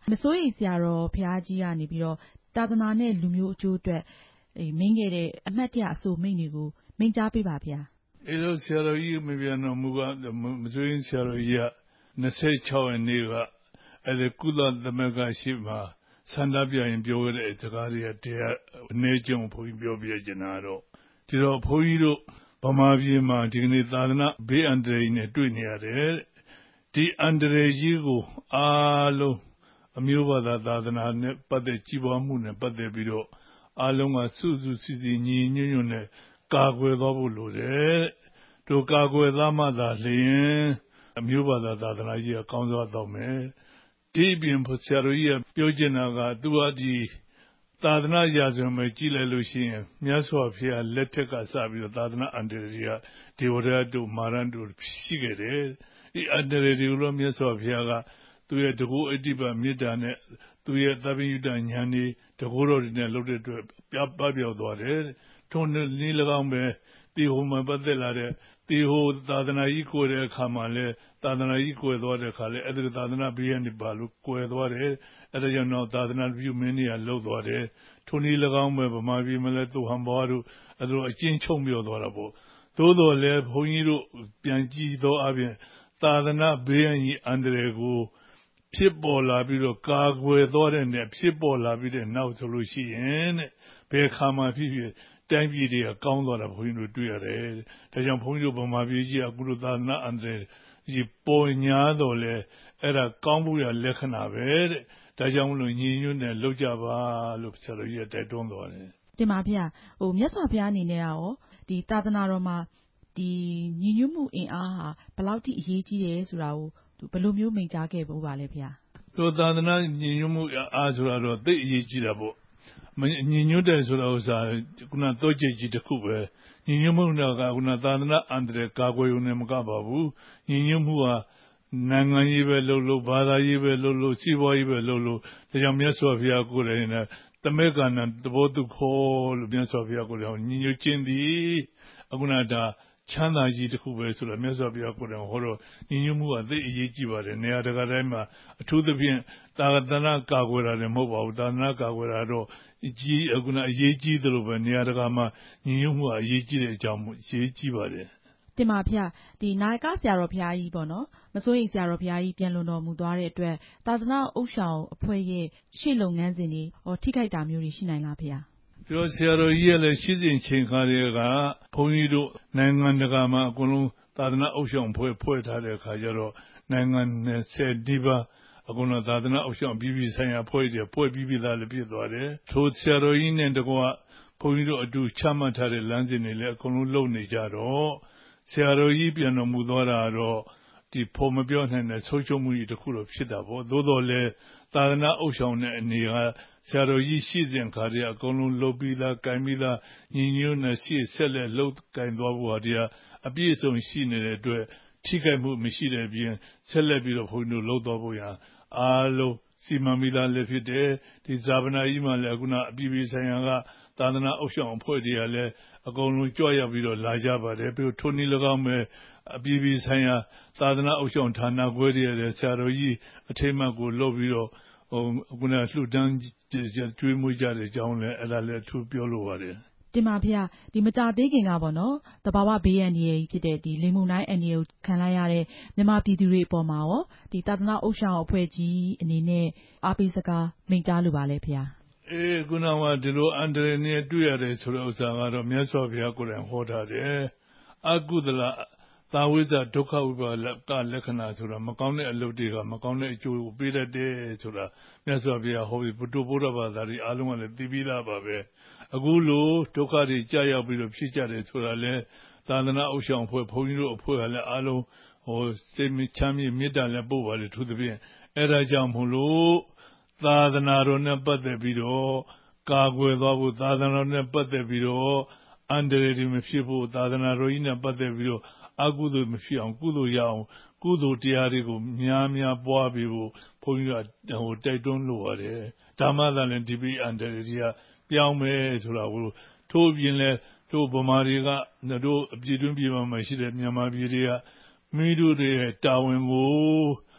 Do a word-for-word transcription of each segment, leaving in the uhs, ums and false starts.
မစိုးရိမ်ဆရာတော်ဘုရားကြီးကနေပြီးတော့သာသနာနဲ့လူမျိုးအကျိုးအတွက်မိန့်ခဲ့တဲ့အမှတ်တရအဆိုမိန့်တွေကိုမိန့်ကြားပေးပါဗျာအဲလိုဆရာတော်ကြီးမပြန်တော်မူကမစိုးရိမ်ဆရာတော်ကြီးကနှစ်ဆယ့်ခြောက်ရက်နေ့ကအဲဒီကုလသမဂ္ဂရှိမှာဆန္ဒပြရင်ပြောခဲ့တဲ့စကားတွေကတရားအနေကျုံဘုန်းကြီးပြောပြချင်တာတော့ဒီတော့ဘုန်းကြီးတို့ဗမာပြည်မှာဒီကနေ့သာသနာဘေးအန္တရာယ်နဲ့တွေ့နေရတယ်ဒီအန္တရာယ်ကြီးကိုအားလုံးအမျိုးဘာသာသာသနာနဲ့ပတ်သက်ကြည်ပွားမှုနဲ့ပတ်သက်ပြီးတော့အားလုံးကစုစုစည်းစည်းညီညွတ်ညွတ်နဲ့ကာကွယ်သွားဖို့လိုတယ်တို့ကာကွယ်သားမှသာလျှင်အမျိုးဘာသာသာသနာကြီးကကောင်းစွာတော့မယ်ဒီပြင်ဆရာတော်ကြီးကပြောချင်တာကသူကဒီသာသနာရာဇဝင်မှာကြည်လိုက်လို့ရှိရင်မြတ်စွာဘုရားလက်ထက်ကစပြီးတော့သာသနာအန္တရာယ်တွေကဒေဝရတ်တို့မာရန်တို့ရှိခဲ့တယ်ဒီအန္တရာယ်တွေကိုတော့မြတ်စွာဘုရားကသူရဲ့တကူအဋ္ဌိပမေတ္တာနဲ့သူရဲ့သဗ္ဗညုတဉာဏ်ဤတကူတော်တွေနဲ့လုပ်တဲ့အတွက်ပြပပြောက်သွားတယ်ထုံးနည်း၎င်းပဲဒီဟိုမှာပတ်သက်လာတဲ့ဒီဟိုသာသနာကြီးကိုယ်တဲ့အခါမှာလဲသာသနာကြီးကိုယ်သွားတဲ့အခါလဲအဲ့ဒီသာသနာဘေးကနေပါလို့ကိုယ်သွားတယ်အဲ့ဒါကြောင့်တော့သာသနာပြုမင်းကြီးကလှုပ်သွားတယ်ထုံးနည်း၎င်းပဲဗမာပြည်မှာလဲသူဟံဘွားတို့အဲ့လိုအကျဉ်းချုပ်ပြောသွားတာပေါ့သို့တော်လဲဘုန်းကြီးတို့ပြန်ကြည့်တော့အပြင်သာသနာဘေးအန္တရာယ်ကိုဖြစ်ပေါ်လာပြီးတော့ကာကွယ်သွားတဲ့နဲ့ဖြစ်ပေါ်လာပြီးတဲ့နောက်ဆိုလို့ရှိရင်တဲ့ဘယ်ခါမှဖြစ်ဖြစ်တိုင်းပြည်တွေကကောင်းသွားတာဘုန်းကြီးတို့တွေ့ရတယ်ဒါကြောင့်ဘုန်းကြီးတို့ဗမာပြည်ကြီးအခုလိုသာသနာအန္တရာယ်ကြီးပေါ်ညာတော့လဲအဲ့ဒါကောင်းမှုရလက္ခဏာပဲတဲ့ဒါကြောင့်မလို့ညီညွတ်နဲ့လောက်ကြပါလို့ဆရာတော်ကြီးကတိုက်တွန်းသွားတယ်တင်ပါဗျာဟိုမြတ်စွာဘုရားအနေနဲ့ရောဒီသာသနာတော်မှာဒီညီညွတ်မှုအင်အားဟာဘယ်လောက်ထိအရေးကြီးတယ်ဆိုတာကိုဘယ်လိုမျိုးမိန့်ကြားခဲ့ဖို့ပါလဲဗျာတို့သာသနာညီညွတ်မှုအားဆိုတာတော့သိအရေးကြီးတာပေါ့ညီညွတ်တယ်ဆိုတာဥစ္စာခုနတော့ကြည်ကြီးတစ်ခုပဲညီညွတ်မှုကခုနသာသနာအန္တရာယ်ကာကွယ်ုံနဲ့မကပါဘူးညီညွတ်မှုဟာနိုင်ငံရေးပဲလှုပ်လို့ဘာသာရေးပဲလှုပ်လို့စီးပွားရေးပဲလှုပ်လို့ဒါကြောင့်မြတ်စွာဘုရားကိုယ်တိုင်နဲ့တမေကဏသဘောတုခောလို့မြတ်စွာဘုရားကိုယ်တိုင်ညီညွတ်ခြင်းသည်အခုနဒါချမ်းသာကြီးတစ်ခုပဲဆိုတော့မြတ်စွာဘုရားကိုယ်တိုင်ဟောတော့ညီညွတ်မှုကသိအရေးကြီးပါတယ်နေရာတကာတိုင်းမှာအထူးသဖြင့်သာသနာကာကွယ်တာလည်းမဟုတ်ပါဘူးသာသနာကာကွယ်တာတော့ကြီးအခုနအရေးကြီးသလိုပဲနေရာတကာမှာညီညွတ်မှုကအရေးကြီးတဲ့အကြောင်းအရေးကြီးပါတယ်တင်ပါဗျာဒီနာယကဆရာတော်ဘုရားကြီးပေါ့နော်မစိုးရိမ်ဆရာတော်ဘုရားကြီးပြန်လွန်တော်မူသွားတဲ့အတွက်သာသနာဥဆောင်အဖွဲ့ရဲ့ရှေ့လုပ်ငန်းစဉ်တွေဟောထိခိုက်တာမျိုးတွေရှိနိုင်လားဗျာပြောဆရာတော်ကြီးရဲ့လည်းရှိစဉ်ချိန်ခါတွေကဘုန်းကြီးတို့နိုင်ငံတကာမှာအကုန်လုံးသာသနာဥဆောင်ဖွဲ့ဖွဲ့ထားတဲ့အခါကျတော့နိုင်ငံဆယ်ဒီပါအခုတော့သာသနာဥဆောင်ပြည်ပြည်ဆိုင်ရာဖွဲ့တွေဖွဲ့ပြီးပြီးသားလည်းဖြစ်သွားတယ်ထိုဆရာတော်ကြီးနဲ့တကွဘုန်းကြီးတို့အတူချမှတ်ထားတဲ့လမ်းစဉ်တွေလည်းအကုန်လုံးလုပ်နေကြတော့ဆရာတော်ကြီးပြန်တော်မူသွားတာတော့ဒီဖို့မပြောနိုင်တဲ့ဆုံးရှုံးမှုကြီးတစ်ခုတော့ဖြစ်တာပေါ့သို့တော်လည်းသာသနာဥဆောင်တဲ့အနေကဆရာတော်ကြီးရှိစဉ်ခါတည်းအကုန်လုံးလုပ်ပြီးသား၊ကင်ပြီးသားညီညွတ်နဲ့ရှေ့ဆက်လက်လုပ်ကင်သွားဖို့ဟာတရားအပြည့်အစုံရှိနေတဲ့အတွက်ထိခိုက်မှုမရှိတဲ့ပြင်ဆက်လက်ပြီးတော့ဘုန်းကြီးတို့လုပ်သွားဖို့ရအားလုံးစီမံမိသားလည်းဖြစ်တယ်ဒီဇာပနာကြီးမှလည်းအခုနအပြည်ပြည်ဆိုင်ရာကသာသနာဥဆောင်အဖွဲ့တွေကလည်းအကုန်လုံးကြွရောက်ပြီးတော့လာကြပါတယ်ပြီးတော့ထိုနည်း၎င်းပဲအပြည်ပြည်ဆိုင်ရာသာသနာဥဆောင်ဌာနခွဲတွေလည်းဆရာတော်ကြီးအထိမ်းအမှတ်ကိုလုပ်ပြီးတော့ဟိုခုနလှူဒန်းကျွေးမွေးကြတဲ့အကြောင်းလည်းအဲ့ဒါလည်းအထူးပြောလိုပါတယ်တင်ပါဗျာဒီမကြသေးခင်ကပေါ့နော်တဘာဝဘေးအန္တရာယ်ဖြစ်တဲ့ဒီလေမုန်တိုင်းအန္တရာယ်ကိုခံလိုက်ရတဲ့မြန်မာပြည်သူတွေအပေါ်မှာရောဒီသာသနာဥဆောင်အဖွဲ့ကြီးအနေနဲ့အားပေးစကားမိန့်ကြားလိုပါလဲဗျာအေးခုနကဒီလိုအန္တရာယ်နဲ့တွေ့ရတယ်ဆိုတဲ့ဥစ္စာကတော့မြတ်စွာဘုရားကိုယ်တိုင်ဟောထားတယ်အကုသလသာဝိဇ္ဇဒုက္ခဝိပါကလက္ခဏာဆိုတာမကောင်းတဲ့အလုပ်တွေကမကောင်းတဲ့အကျိုးကိုပေးတတ်တယ်ဆိုတာမြတ်စွာဘုရားဟောပြီးဘုဒ္ဓဘုရားဘာသာတွေအားလုံးကလည်းသိပြီးသားပါပဲအခုလိုဒုက္ခတွေကြာရောက်ပြီးတော့ဖြစ်ကြတယ်ဆိုတာလဲသာသနာဥဆောင်အဖွဲ့ဘုန်းကြီးတို့အဖွဲ့ကလည်းအားလုံးဟိုစိတ်ချမ်းမြေ့မေတ္တာလည်းပို့ပါလေသူသဖြင့်အဲ့ဒါကြောင့်မို့လို့သာသနာတော်နဲ့ပတ်သက်ပြီးတော့ကာကွယ်သွားဖို့သာသနာတော်နဲ့ပတ်သက်ပြီးတော့အန္တရာယ်တွေမဖြစ်ဖို့သာသနာတော်ကြီးနဲ့ပတ်သက်ပြီးတော့အကုသိုလ်မဖြစ်အောင်ကုသိုလ်ရအောင်ကုသိုလ်တရားတွေကိုများများပွားပြီးဖို့ဘုန်းကြီးကဟိုတိုက်တွန်းလိုပါတယ်ဓမ္မသာလည်းဒီပိအန္တရာယ်ကြီးကပြောင်းမယ်ဆိုတာကိုထိုးပြင်းလဲတို့ဗမာတွေကတို့အပြည်တွင်းပြည်မှာရှိတဲ့မြန်မာပြည်တွေကမိတို့တွေရဲ့တာဝန်ကို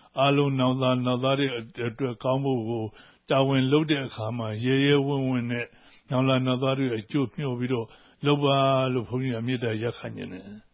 အားလုံးနောက်သားနောက်သားတွေအတွက်ကောင်းဖို့ကိုတာဝန်လုပ်တဲ့အခါမှာရဲရဲဝံ့ဝံ့နဲ့နောက်လာနောက်သားတွေအကျိုးမျှော်ပြီးတော့လုပ်ပါလို့ဘုန်းကြီးကမေတ္တာရက်ခံနေတယ်